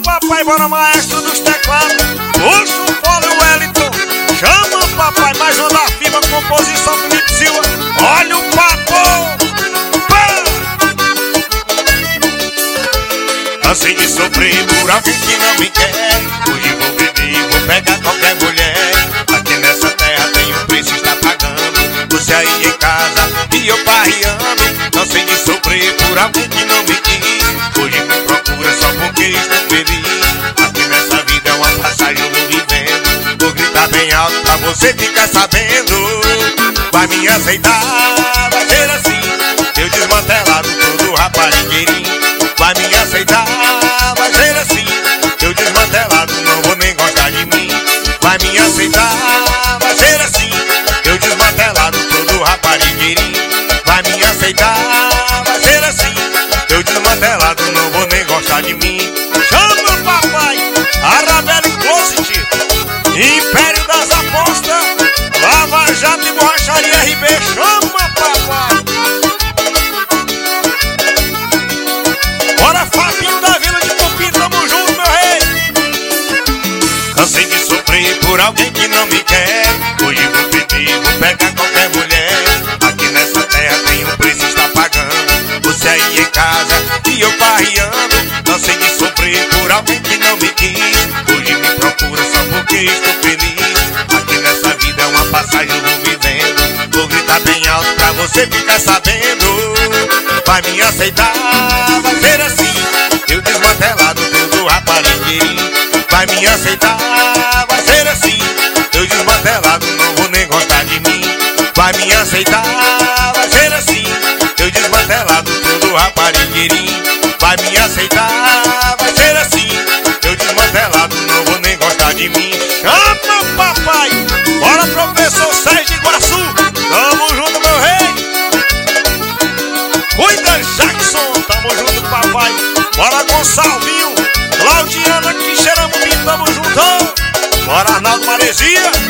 papai, bora maestro dos teclados. Puxa o fole, o Wellington. Chama papai, mais uma da firma, composição do Felipe Silva. Olha o papo. Cansei de sofrer por alguém que não me quer. Hoje vou beber, vou pegar qualquer mulher. Aqui nessa terra tem um preço, está pagando. Você aí em casa e eu parreando. Cansei de sofrer por alguém que não me quis. Hoje me procura só porque estou feliz. Aqui nessa vida é uma passagem, eu vou vivendo. Vou gritar bem alto pra você ficar sabendo. Vai me aceitar, vai ser assim. Eu desmantelado todo raparigueirinho. Vai me aceitar, vai ser assim. Eu desmantelado, não vou nem gostar de mim. Vai me aceitar, vai ser assim. Eu desmantelado, todo raparigueirinho. Vai me aceitar, vai ser assim. Eu desmantelado, não vou nem gostar de mim. Chama papai, Arabelle Closet, Império das Apostas, Lava Jato e Borracharia RB. Chama papai. Bora Fabinho da Vila de Tupi, tamo junto, meu rei. Cansei de sofrer por alguém que não me quer. Hoje vou beber, vou pegar qualquer mulher. Aqui nessa terra tem um preço, está pagando. Você aí em casa e eu parreando. Cansei de sofrer por alguém que não me quis. Hoje me procura só porque estou feliz. Aqui nessa vida é uma passagem, eu vou vivendo. Vou gritar bem alto pra você ficar sabendo. Vai me aceitar, vai ser assim. Eu desmantelado todo raparigueirinho. Vai me aceitar, vai ser assim. Eu desmantelado, não vou nem gostar de mim. Vai me aceitar, vai ser assim. Eu desmantelado todo raparigueirinho. Vai me aceitar, vai ser assim. Eu desmantelado, não vou nem gostar de mim. Chama papai, bora professor Sérgio de Iguaçu. Tamo junto, meu rei. Cuida Jackson, tamo junto papai. Bora Gonçalvinho, Claudiana, Quixeramobim, tamo junto. Bora Arnaldo Maresia.